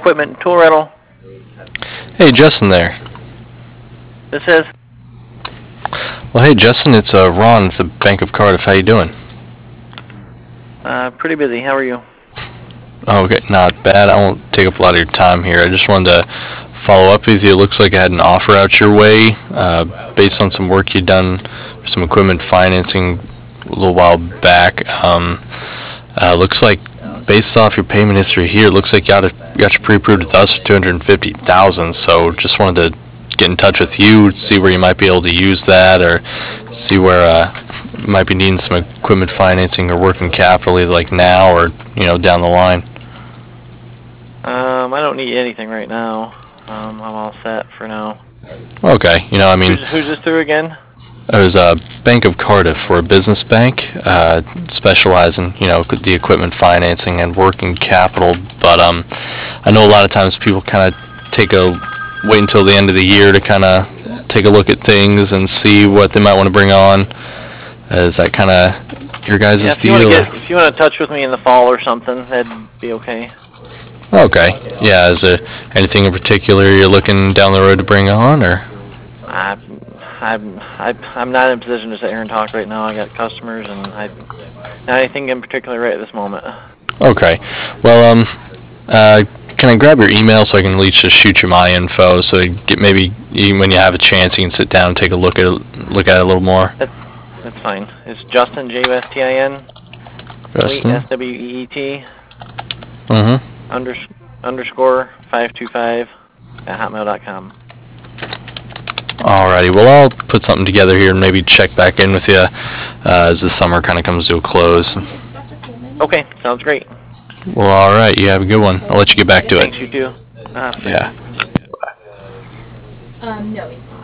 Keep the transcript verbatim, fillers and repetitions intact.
Equipment and Tool Rental. Hey, Justin there. This is? Well, hey, Justin, it's uh, Ron at the Bank of Cardiff. How you doing? Uh, pretty busy. How are you? Oh, okay, not bad. I won't take up a lot of your time here. I just wanted to follow up with you. It looks like I had an offer out your way uh, based on some work you'd done for some equipment financing a little while back. Um, uh, looks like, based off your payment history here, it looks like you got, a, you got your pre-approved with us for two hundred fifty thousand dollars. So just wanted to get in touch with you, see where you might be able to use that, or see where uh, you might be needing some equipment financing or working capital, either like now or you know down the line. Um, I don't need anything right now. Um, I'm all set for now. Okay, you know, I mean, Who's, who's this through again? it was a uh, Bank of Cardiff. We're a business bank, uh, specializing, you know, the equipment financing and working capital. But um, I know a lot of times people kind of take a wait until the end of the year to kind of take a look at things and see what they might want to bring on. Uh, is that kind of your guys' Yeah, if deal? You get, if you want to touch with me in the fall or something, that'd be okay. Okay. Yeah. Is there anything in particular you're looking down the road to bring on, or? I, I'm, I, I'm not in a position to sit here and talk right now. I got customers, and I, not anything in particular right at this moment. Okay. Well, um, uh, can I grab your email so I can at least just shoot you my info, so you get maybe you, when you have a chance you can sit down and take a look at it, look at it a little more. That's, that's fine. It's Justin, J U S T I N, Justin. S W E E T, Mm-hmm. Unders, underscore five two five at hotmail dot com. Alrighty, well I'll put something together here and maybe check back in with you uh, as the summer kind of comes to a close. Okay, sounds great. Well, alright, you have a good one. I'll let you get back to it. Thanks, you too. Uh, Yeah. Um, no, it's